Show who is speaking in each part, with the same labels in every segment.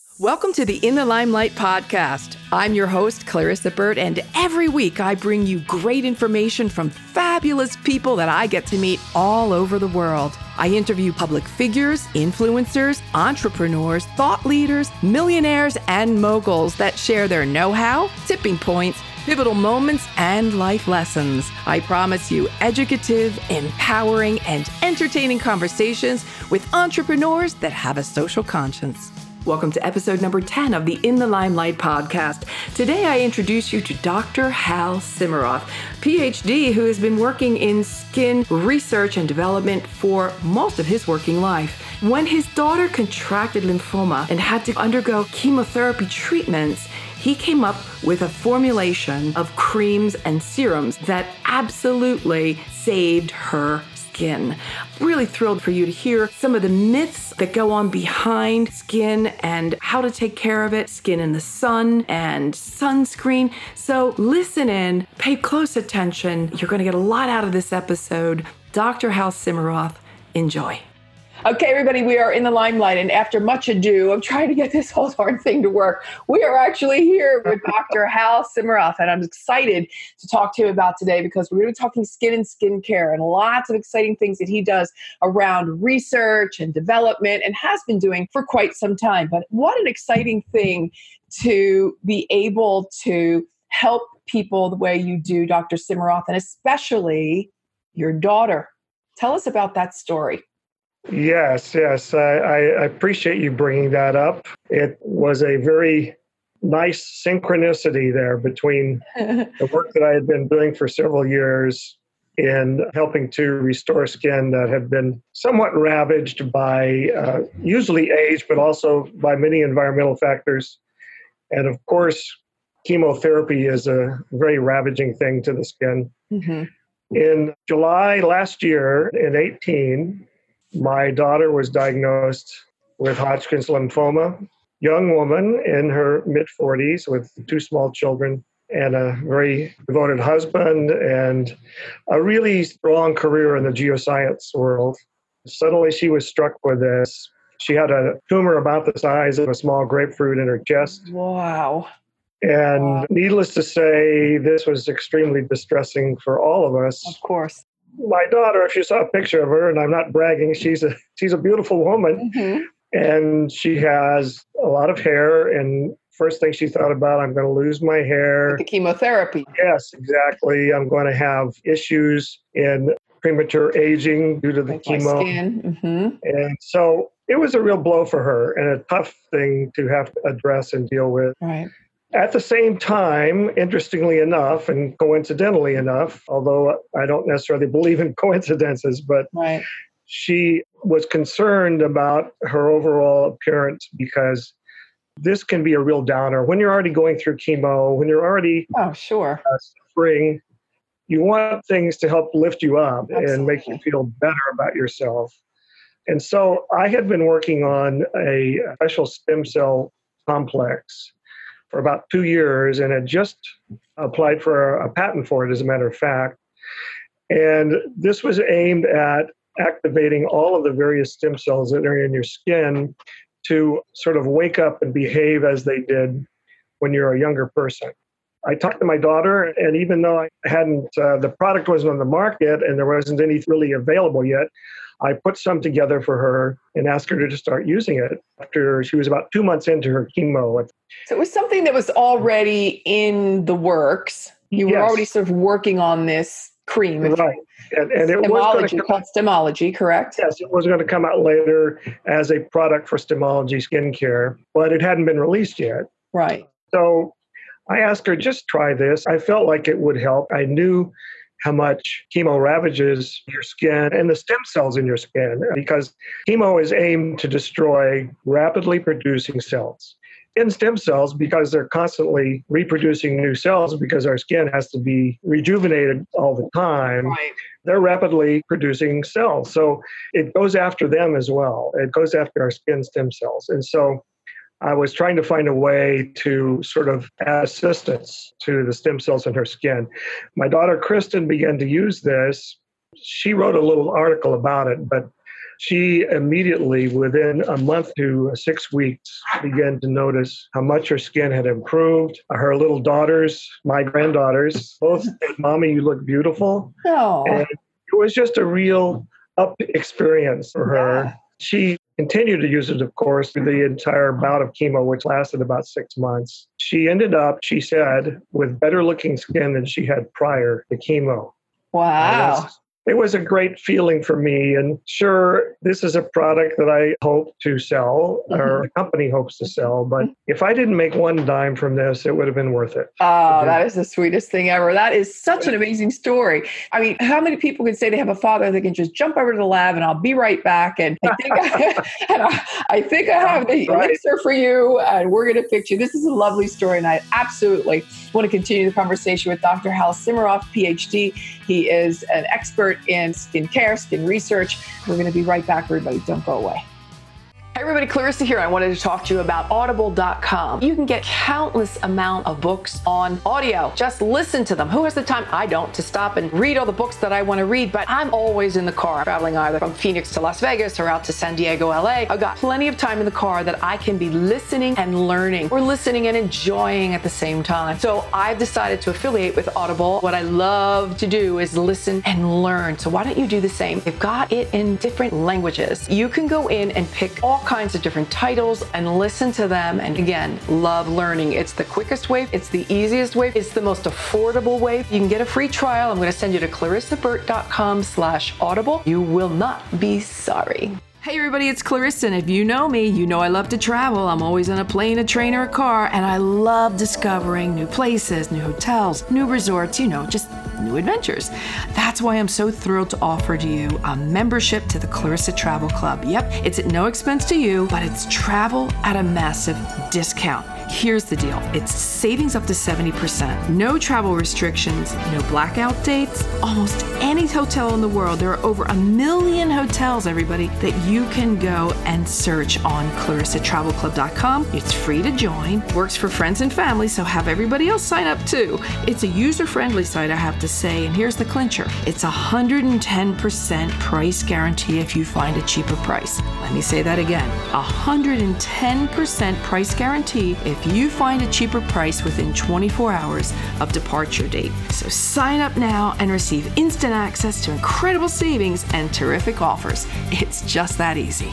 Speaker 1: Welcome to the In the Limelight podcast. I'm your host, Clarissa Burt, and every week I bring you great information from fabulous people that I get to meet all over the world. I interview public figures, influencers, entrepreneurs, thought leaders, millionaires, and moguls that share their know-how, tipping points, pivotal moments, and life lessons. I promise you educative, empowering, and entertaining conversations with entrepreneurs that have a social conscience. Welcome to episode number 10 of the In the Limelight podcast. Today I introduce you to Dr. Hal Simmeroff, PhD, who has been working in skin research and development for most of his working life. When his daughter contracted lymphoma and had to undergo chemotherapy treatments, he came up with a formulation of creams and serums that absolutely saved her skin. Really thrilled for you to hear some of the myths that go on behind skin and how to take care of it, skin in the sun and sunscreen. So listen in, pay close attention. You're going to get a lot out of this episode. Dr. Hal Simmeroff, enjoy. Okay, everybody, we are in the limelight, and after much ado, I'm trying to get this whole darn thing to work. We are actually here with Dr. Hal Simmeroff, and I'm excited to talk to him about today because we're going to be talking skin and skincare and lots of exciting things that he does around research and development and has been doing for quite some time. But what an exciting thing to be able to help people the way you do, Dr. Simmeroff, and especially your daughter. Tell us about that story.
Speaker 2: Yes. I appreciate you bringing that up. It was a very nice synchronicity there between the work that I had been doing for several years in helping to restore skin that had been somewhat ravaged by usually age, but also by many environmental factors. And of course, chemotherapy is a very ravaging thing to the skin. Mm-hmm. In July last year, in 2018, my daughter was diagnosed with Hodgkin's lymphoma, young woman in her mid-40s with 2 small children and a very devoted husband and a really strong career in the geoscience world. Suddenly she was struck with this. She had a tumor about the size of a small grapefruit in her chest.
Speaker 1: Wow.
Speaker 2: And needless to say, this was extremely distressing for all of us.
Speaker 1: Of course.
Speaker 2: My daughter, if you saw a picture of her, and I'm not bragging, she's a beautiful woman, mm-hmm. and she has a lot of hair. And first thing she thought about, I'm going to lose my hair.
Speaker 1: With the chemotherapy.
Speaker 2: Yes, exactly. I'm going to have issues in premature aging due to the chemo. Mm-hmm. And so it was a real blow for her and a tough thing to have to address and deal with.
Speaker 1: Right.
Speaker 2: At the same time, interestingly enough, and coincidentally enough, although I don't necessarily believe in coincidences, but
Speaker 1: right.
Speaker 2: She was concerned about her overall appearance because this can be a real downer. When you're already going through chemo, when you're already suffering, you want things to help lift you up Absolutely. And make you feel better about yourself. And so I had been working on a special stem cell complex for about 2 years and had just applied for a patent for it, as a matter of fact. And this was aimed at activating all of the various stem cells that are in your skin to sort of wake up and behave as they did when you're a younger person. I talked to my daughter, and even though I hadn't, the product wasn't on the market and there wasn't any really available yet, I put some together for her and asked her to start using it after she was about 2 months into her chemo.
Speaker 1: So it was something that was already in the works. You were already sort of working on this cream.
Speaker 2: Right. And it
Speaker 1: Stemology, called Stemology, correct?
Speaker 2: Yes, it was going to come out later as a product for Stemology skincare, but it hadn't been released yet.
Speaker 1: Right.
Speaker 2: So I asked her, just try this. I felt like it would help. I knew how much chemo ravages your skin and the stem cells in your skin, because chemo is aimed to destroy rapidly producing cells. In stem cells, because they're constantly reproducing new cells, because our skin has to be rejuvenated all the time, right. They're rapidly producing cells. So it goes after them as well. It goes after our skin stem cells. And so I was trying to find a way to sort of add assistance to the stem cells in her skin. My daughter, Kristen, began to use this. She wrote a little article about it, but She immediately, within a month to 6 weeks, began to notice how much her skin had improved. Her little daughters, my granddaughters, both said, "Mommy, you look beautiful."
Speaker 1: Oh.
Speaker 2: And it was just a real up experience for her.
Speaker 1: Yeah.
Speaker 2: She continued to use it, of course, through the entire bout of chemo, which lasted about 6 months. She ended up, she said, with better looking skin than she had prior to chemo.
Speaker 1: Wow.
Speaker 2: It was a great feeling for me. And sure, this is a product that I hope to sell, or the company hopes to sell. But if I didn't make one dime from this, it would have been worth it.
Speaker 1: Oh, that is the sweetest thing ever. That is such an amazing story. I mean, how many people can say they have a father that can just jump over to the lab and I'll be right back? And I think I have the elixir for you and we're going to fix you. This is a lovely story. And I absolutely want to continue the conversation with Dr. Hal Simmeroff, PhD. He is an expert in skincare, skin research. We're going to be right back, everybody. Don't go away. Hey everybody, Clarissa here. I wanted to talk to you about audible.com. You can get countless amount of books on audio. Just listen to them. Who has the time? I don't, to stop and read all the books that I want to read, but I'm always in the car, traveling either from Phoenix to Las Vegas or out to San Diego, LA. I've got plenty of time in the car that I can be listening and learning, or listening and enjoying at the same time. So I've decided to affiliate with Audible. What I love to do is listen and learn. So why don't you do the same? They've got it in different languages. You can go in and pick all kinds of different titles and listen to them. And again, love learning. It's the quickest way. It's the easiest way. It's the most affordable way. You can get a free trial. I'm going to send you to clarissaburt.com/audible. You will not be sorry. Hey everybody, it's Clarissa, and if you know me, you know I love to travel. I'm always on a plane, a train, or a car, and I love discovering new places, new hotels, new resorts, just new adventures. That's why I'm so thrilled to offer to you a membership to the Clarissa Travel Club. Yep, it's at no expense to you, but it's travel at a massive discount. Here's the deal. It's savings up to 70%. No travel restrictions, no blackout dates. Almost any hotel in the world. There are over 1 million hotels, everybody, that you can go and search on ClarissaTravelClub.com. It's free to join. Works for friends and family, so have everybody else sign up too. It's a user-friendly site, I have to say, and here's the clincher. It's 110% price guarantee if you find a cheaper price. Let me say that again. 110% price guarantee if you find a cheaper price within 24 hours of departure date. So sign up now and receive instant access to incredible savings and terrific offers. It's just that easy.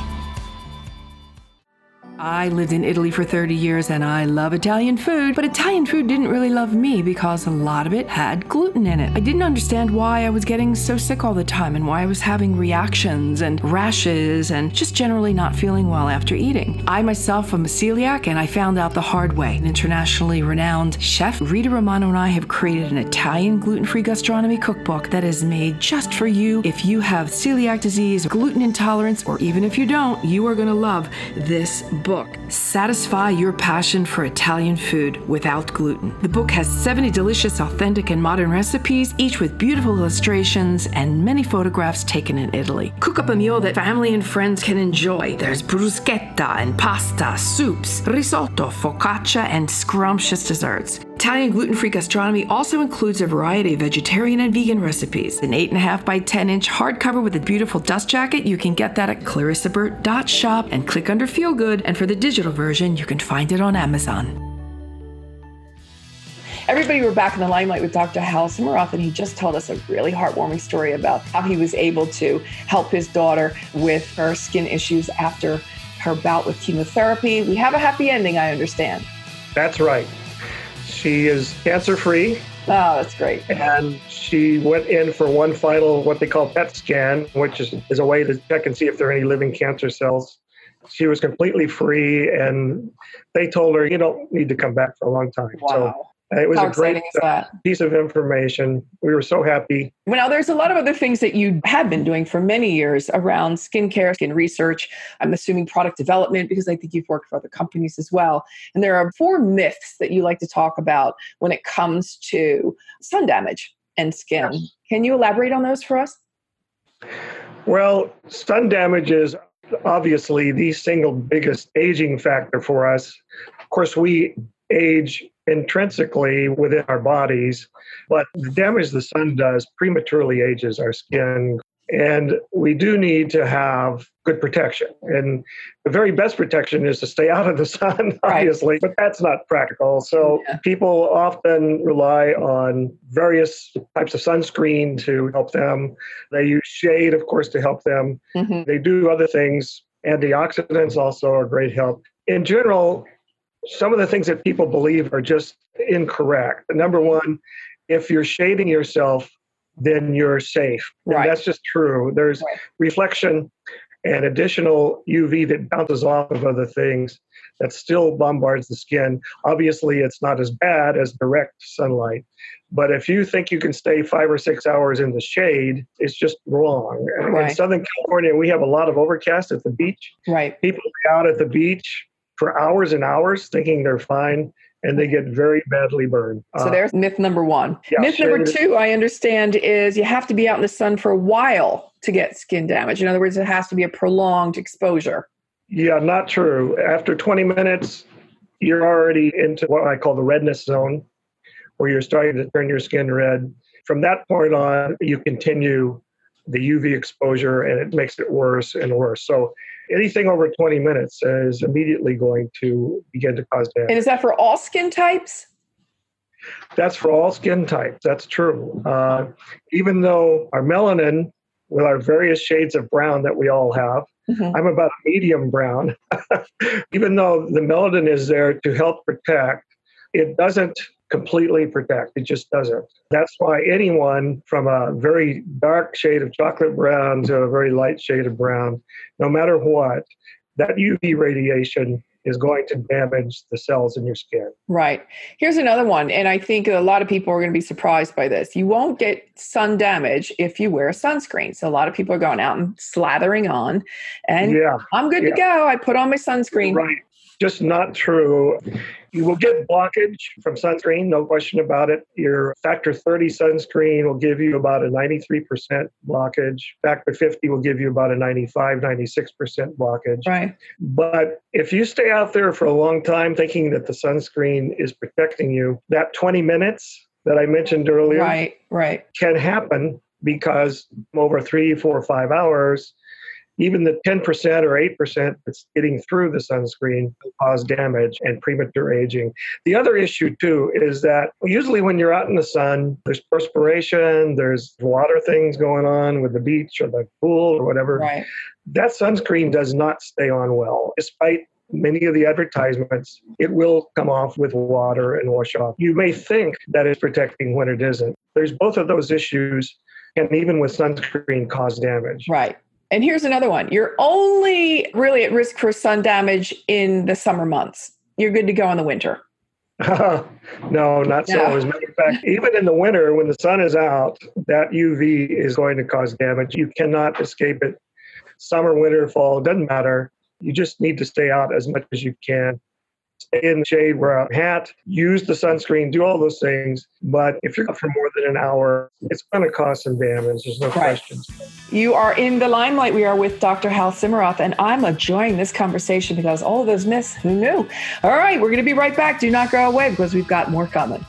Speaker 1: I lived in Italy for 30 years and I love Italian food, but Italian food didn't really love me because a lot of it had gluten in it. I didn't understand why I was getting so sick all the time and why I was having reactions and rashes and just generally not feeling well after eating. I myself am a celiac and I found out the hard way. An internationally renowned chef, Rita Romano, and I have created an Italian gluten-free gastronomy cookbook that is made just for you. If you have celiac disease, gluten intolerance, or even if you don't, you are going to love this book. Satisfy your passion for Italian food without gluten. The book has 70 delicious, authentic, and modern recipes, each with beautiful illustrations and many photographs taken in Italy. Cook up a meal that family and friends can enjoy. There's bruschetta and pasta, soups, risotto, focaccia, and scrumptious desserts. Italian gluten-free gastronomy also includes a variety of vegetarian and vegan recipes. An 8.5 by 10-inch hardcover with a beautiful dust jacket. You can get that at clarissaburt.shop and click under Feel Good. And for the digital version, you can find it on Amazon. Everybody, we're back in the limelight with Dr. Hal Simmeroff, and he just told us a really heartwarming story about how he was able to help his daughter with her skin issues after her bout with chemotherapy. We have a happy ending, I understand.
Speaker 2: That's right. She is cancer-free.
Speaker 1: Oh, that's great.
Speaker 2: And she went in for one final, what they call PET scan, which is a way to check and see if there are any living cancer cells. She was completely free, and they told her, you don't need to come back for a long time.
Speaker 1: Wow.
Speaker 2: So it was
Speaker 1: How
Speaker 2: a great piece of information. We were so happy.
Speaker 1: Well, now there's a lot of other things that you have been doing for many years around skincare, skin research. I'm assuming product development, because I think you've worked for other companies as well. And there are 4 myths that you like to talk about when it comes to sun damage and skin. Yes. Can you elaborate on those for us?
Speaker 2: Well, sun damage is obviously the single biggest aging factor for us. Of course, we age intrinsically within our bodies, but the damage the sun does prematurely ages our skin. And we do need to have good protection. And the very best protection is to stay out of the sun, obviously, but that's not practical. So people often rely on various types of sunscreen to help them. They use shade, of course, to help them. They do other things. Antioxidants also are great help. In general, some of the things that people believe are just incorrect. Number one, if you're shading yourself, then you're safe. And that's just true. There's reflection and additional UV that bounces off of other things that still bombards the skin. Obviously, it's not as bad as direct sunlight. But if you think you can stay 5 or 6 hours in the shade, it's just wrong. In Southern California, we have a lot of overcast at the beach. People are out at the beach for hours and hours thinking they're fine, and they get very badly burned.
Speaker 1: So there's myth number one. Myth number two, I understand, is you have to be out in the sun for a while to get skin damage. In other words, it has to be a prolonged exposure.
Speaker 2: Yeah, not true. After 20 minutes, you're already into what I call the redness zone, where you're starting to turn your skin red. From that point on, you continue the UV exposure, and it makes it worse and worse. So anything over 20 minutes is immediately going to begin to cause damage.
Speaker 1: And is that for all skin types?
Speaker 2: That's for all skin types. That's true. Even though our melanin, with our various shades of brown that we all have, I'm about a medium brown. Even though the melanin is there to help protect, it doesn't completely protect. It just doesn't. That's why anyone from a very dark shade of chocolate brown to a very light shade of brown, no matter what, that UV radiation is going to damage the cells in your skin.
Speaker 1: Right. Here's another one, and I think a lot of people are going to be surprised by this. You won't get sun damage if you wear sunscreen. So a lot of people are going out and slathering on, and I'm good to go. I put on my sunscreen.
Speaker 2: Right. Just not true. You will get blockage from sunscreen, no question about it. Your factor 30 sunscreen will give you about a 93% blockage. Factor 50 will give you about a 95, 96% blockage.
Speaker 1: Right.
Speaker 2: But if you stay out there for a long time thinking that the sunscreen is protecting you, that 20 minutes that I mentioned earlier can happen because over 3, 4, 5 hours, even the 10% or 8% that's getting through the sunscreen will cause damage and premature aging. The other issue, too, is that usually when you're out in the sun, there's perspiration, there's water things going on with the beach or the pool or whatever. That sunscreen does not stay on well. Despite many of the advertisements, it will come off with water and wash off. You may think that it's protecting when it isn't. There's both of those issues, and even with sunscreen, cause damage.
Speaker 1: And here's another one. You're only really at risk for sun damage in the summer months. You're good to go in the winter.
Speaker 2: No, not so. As a matter of fact, even in the winter, when the sun is out, that UV is going to cause damage. You cannot escape it. Summer, winter, fall, doesn't matter. You just need to stay out as much as you can. Stay in the shade, wear a hat, use the sunscreen, do all those things. But if you're out for more than an hour, it's going to cause some damage. There's no question.
Speaker 1: You are in the limelight. We are with Dr. Hal Simurath, and I'm enjoying this conversation because all of those myths, who knew? All right, we're going to be right back. Do not go away because we've got more coming.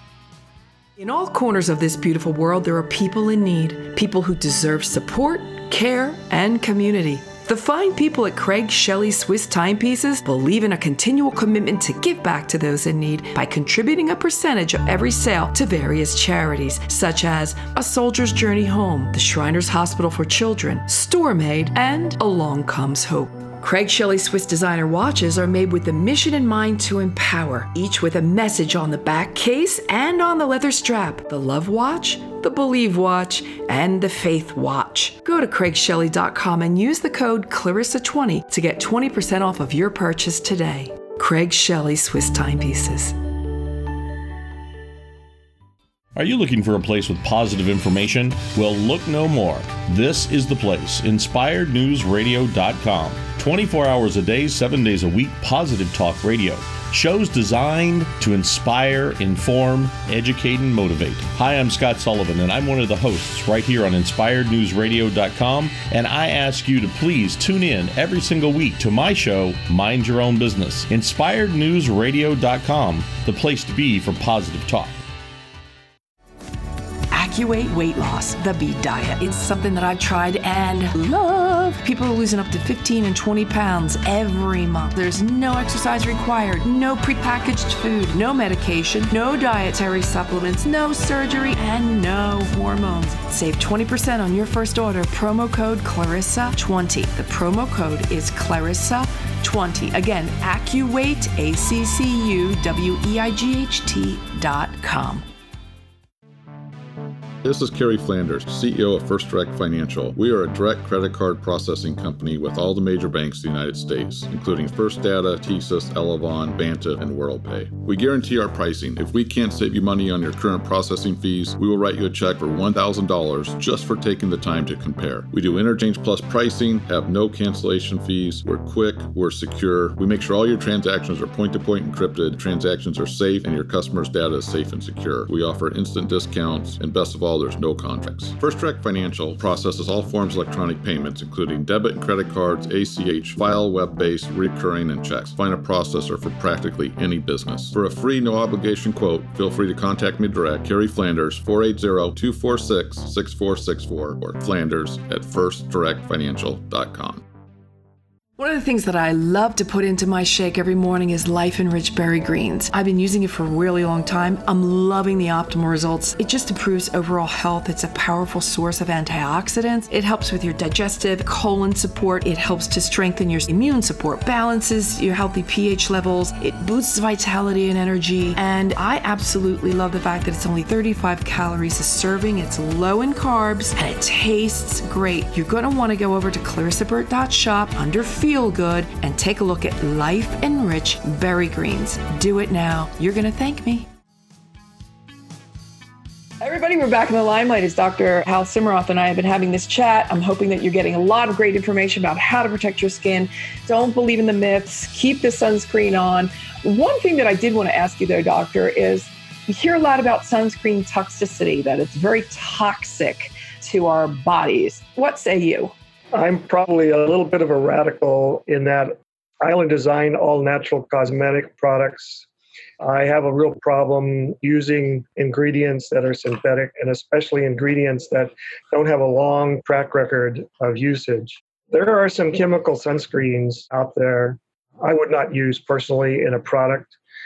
Speaker 1: In all corners of this beautiful world, there are people in need, people who deserve support, care, and community. The fine people at Craig Shelley Swiss Timepieces believe in a continual commitment to give back to those in need by contributing a percentage of every sale to various charities, such as A Soldier's Journey Home, the Shriners Hospital for Children, Store Made, and Along Comes Hope. Craig Shelley Swiss designer watches are made with the mission in mind to empower, each with a message on the back case and on the leather strap. The Love Watch, the Believe Watch, and the Faith Watch. Go to CraigShelley.com and use the code Clarissa20 to get 20% off of your purchase today. Craig Shelley Swiss Timepieces.
Speaker 3: Are you looking for a place with positive information? Well, look no more. This is the place, InspiredNewsRadio.com. 24 hours a day, 7 days a week, positive talk radio. Shows designed to inspire, inform, educate, and motivate. Hi, I'm Scott Sullivan, and I'm one of the hosts right here on InspiredNewsRadio.com, and I ask you to please tune in every single week to my show, Mind Your Own Business. InspiredNewsRadio.com, the place to be for positive talk.
Speaker 1: AccuWeight Weight Loss, the beet diet. It's something that I've tried and love. People are losing up to 15 and 20 pounds every month. There's no exercise required, no prepackaged food, no medication, no dietary supplements, no surgery, and no hormones. Save 20% on your first order. Promo code Clarissa20. The promo code is Clarissa20. Again, AccuWeight, AccuWeight.com.
Speaker 4: This is Kerry Flanders, CEO of First Direct Financial. We are a direct credit card processing company with all the major banks in the United States, including First Data, TSYS, Elavon, Banta, and WorldPay. We guarantee our pricing. If we can't save you money on your current processing fees, we will write you a check for $1,000 just for taking the time to compare. We do Interchange Plus pricing, have no cancellation fees, we're quick, we're secure. We make sure all your transactions are point-to-point encrypted, transactions are safe, and your customer's data is safe and secure. We offer instant discounts, and best of all, there's no contracts. First Direct Financial processes all forms of electronic payments, including debit and credit cards, ACH, file, web-based, recurring, and checks. Find a processor for practically any business. For a free, no-obligation quote, feel free to contact me direct, Kerry Flanders, 480-246-6464, or Flanders@firstdirectfinancial.com.
Speaker 1: One of the things that I love to put into my shake every morning is Life Enriched Berry Greens. I've been using it for a really long time. I'm loving the optimal results. It just improves overall health. It's a powerful source of antioxidants. It helps with your digestive, colon support. It helps to strengthen your immune support, balances your healthy pH levels. It boosts vitality and energy. And I absolutely love the fact that it's only 35 calories a serving. It's low in carbs and it tastes great. You're going to want to go over to clarissaburt.shop under Feel Good and take a look at Life Enriched Berry Greens. Do it now. You're going to thank me. Everybody, we're back in the limelight as Dr. Hal Simroth and I have been having this chat. I'm hoping that you're getting a lot of great information about how to protect your skin. Don't believe in the myths. Keep the sunscreen on. One thing that I did want to ask you though, doctor, is you hear a lot about sunscreen toxicity, that it's very toxic to our bodies. What say you?
Speaker 2: I'm probably a little bit of a radical in that I only design all natural cosmetic products. I have a real problem using ingredients that are synthetic, and especially ingredients that don't have a long track record of usage. There are some chemical sunscreens out there I would not use personally in a product.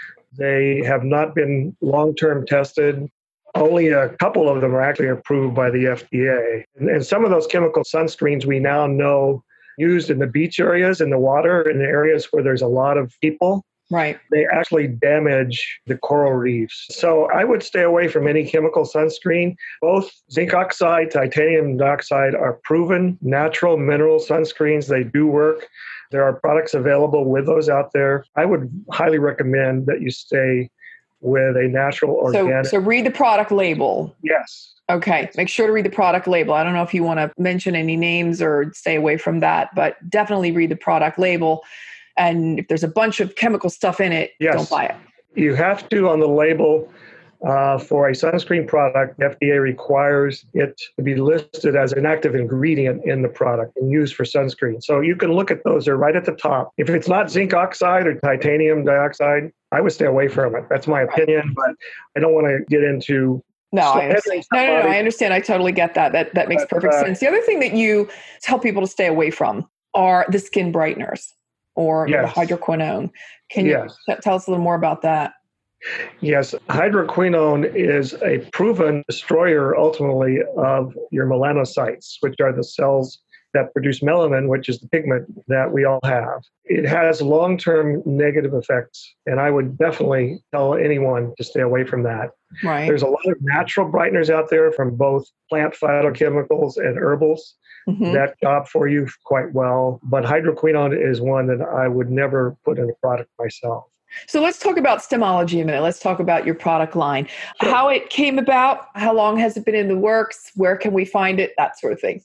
Speaker 2: They have not been long-term tested. Only a couple of them are actually approved by the FDA. And some of those chemical sunscreens we now know used in the beach areas, in the water, in the areas where there's a lot of people.
Speaker 1: Right.
Speaker 2: They actually damage the coral reefs. So I would stay away from any chemical sunscreen. Both zinc oxide, titanium dioxide are proven natural mineral sunscreens. They do work. There are products available with those out there. I would highly recommend that you stay with a natural organic.
Speaker 1: So read the product label.
Speaker 2: Yes.
Speaker 1: Okay. Make sure to read the product label. I don't know if you want to mention any names or stay away from that, but definitely read the product label. And if there's a bunch of chemical stuff in it, Don't buy it.
Speaker 2: You have to, on the label, for a sunscreen product, the FDA requires it to be listed as an active ingredient in the product and used for sunscreen. So you can look at those. They're right at the top. If it's not zinc oxide or titanium dioxide, I would stay away from it. That's my opinion, but I don't want to get into...
Speaker 1: I understand. No, I understand. I totally get that. That makes perfect sense. The other thing that you tell people to stay away from are the skin brighteners or the hydroquinone. Can you tell us a little more about that?
Speaker 2: Yes, hydroquinone is a proven destroyer ultimately of your melanocytes, which are the cells that produce melanin, which is the pigment that we all have. It has long-term negative effects, and I would definitely tell anyone to stay away from that.
Speaker 1: Right.
Speaker 2: There's a lot of natural brighteners out there from both plant phytochemicals and herbals that job for you quite well, but hydroquinone is one that I would never put in a product myself.
Speaker 1: So let's talk about Stemology a minute. Let's talk about your product line, how it came about, how long has it been in the works, where can we find it, that sort of thing.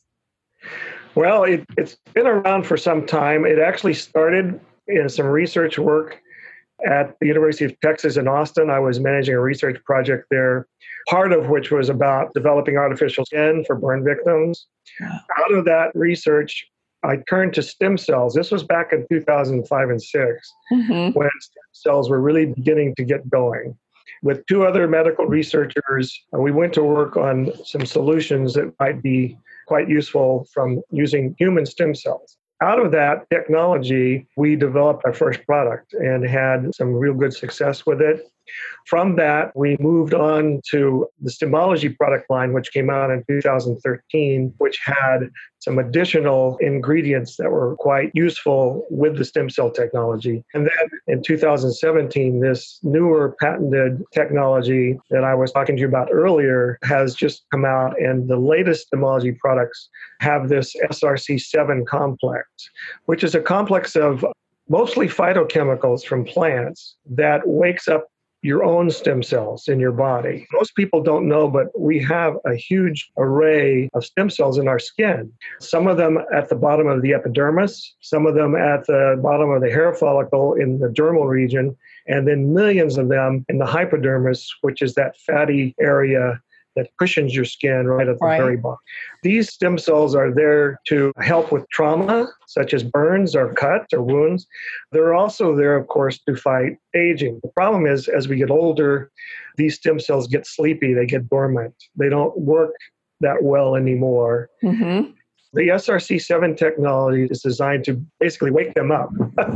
Speaker 2: Well, it's been around for some time. It actually started in some research work at the University of Texas in Austin. I was managing a research project there, part of which was about developing artificial skin for burn victims. Out of that research, I turned to stem cells. This was back in 2005 and 2006, when stem cells were really beginning to get going. With two other medical researchers, we went to work on some solutions that might be quite useful from using human stem cells. Out of that technology, we developed our first product and had some real good success with it. From that, we moved on to the Stemology product line, which came out in 2013, which had some additional ingredients that were quite useful with the stem cell technology. And then in 2017, this newer patented technology that I was talking to you about earlier has just come out, and the latest Stemology products have this SRC7 complex, which is a complex of mostly phytochemicals from plants that wakes up your own stem cells in your body. Most people don't know, but we have a huge array of stem cells in our skin. Some of them at the bottom of the epidermis, some of them at the bottom of the hair follicle in the dermal region, and then millions of them in the hypodermis, which is that fatty area that cushions your skin right at the very bottom. These stem cells are there to help with trauma, such as burns or cuts or wounds. They're also there, of course, to fight aging. The problem is, as we get older, these stem cells get sleepy, they get dormant. They don't work that well anymore. Mm-hmm. The SRC7 technology is designed to basically wake them up.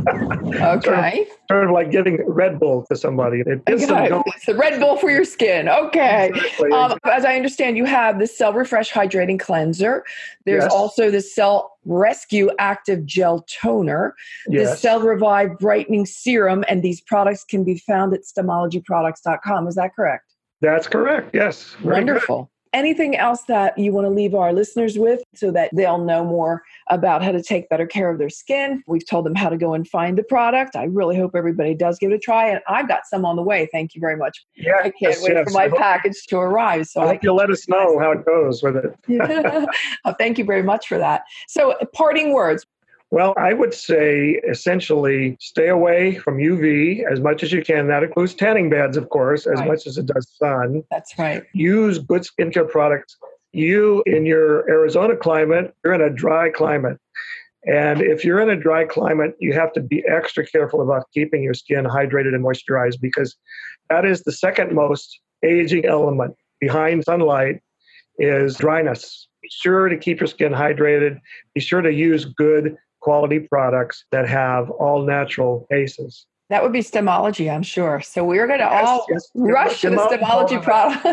Speaker 1: Okay.
Speaker 2: Sort of like giving Red Bull to somebody.
Speaker 1: It's the Red Bull for your skin. Okay. Exactly. As I understand, you have the Cell Refresh Hydrating Cleanser. There's also the Cell Rescue Active Gel Toner, the Cell Revive Brightening Serum, and these products can be found at stemologyproducts.com. Is that correct?
Speaker 2: That's correct. Yes.
Speaker 1: Wonderful. Anything else that you want to leave our listeners with so that they'll know more about how to take better care of their skin? We've told them how to go and find the product. I really hope everybody does give it a try. And I've got some on the way. Thank you very much.
Speaker 2: Yeah,
Speaker 1: I can't wait for my package to arrive. So
Speaker 2: I hope you'll let us know how it goes with it.
Speaker 1: Thank you very much for that. So parting words.
Speaker 2: Well, I would say essentially stay away from UV as much as you can. That includes tanning beds, of course, as much as it does sun.
Speaker 1: That's right.
Speaker 2: Use good skincare products. You, in your Arizona climate, you're in a dry climate. And if you're in a dry climate, you have to be extra careful about keeping your skin hydrated and moisturized, because that is the second most aging element behind sunlight is dryness. Be sure to keep your skin hydrated. Be sure to use good quality products that have all natural bases.
Speaker 1: That would be Stemology, I'm sure. So we're going to all rush to the Stemology product.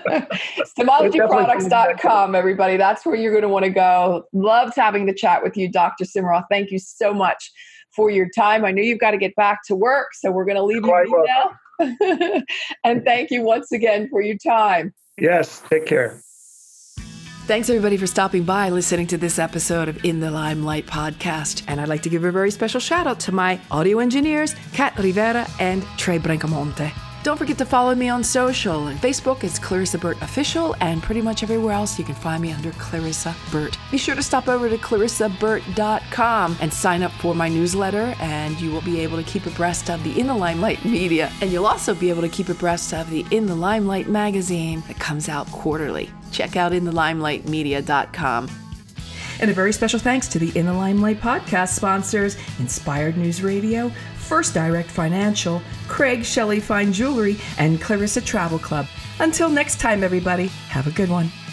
Speaker 1: Stemologyproducts.com, everybody. That's where you're going to want to go. Loved having the chat with you, Dr. Simroth. Thank you so much for your time. I know you've got to get back to work, so we're going to leave you now. And thank you once again for your time.
Speaker 2: Yes, take care.
Speaker 1: Thanks, everybody, for stopping by and listening to this episode of In the Limelight podcast. And I'd like to give a very special shout out to my audio engineers, Kat Rivera and Trey Brancamonte. Don't forget to follow me on social. On Facebook, it's Clarissa Burt Official, and pretty much everywhere else you can find me under Clarissa Burt. Be sure to stop over to clarissaburt.com and sign up for my newsletter, and you will be able to keep abreast of the In the Limelight media. And you'll also be able to keep abreast of the In the Limelight magazine that comes out quarterly. Check out inthelimelightmedia.com. And a very special thanks to the In the Limelight podcast sponsors, Inspired News Radio, First Direct Financial, Craig Shelley Fine Jewelry, and Clarissa Travel Club. Until next time, everybody, have a good one.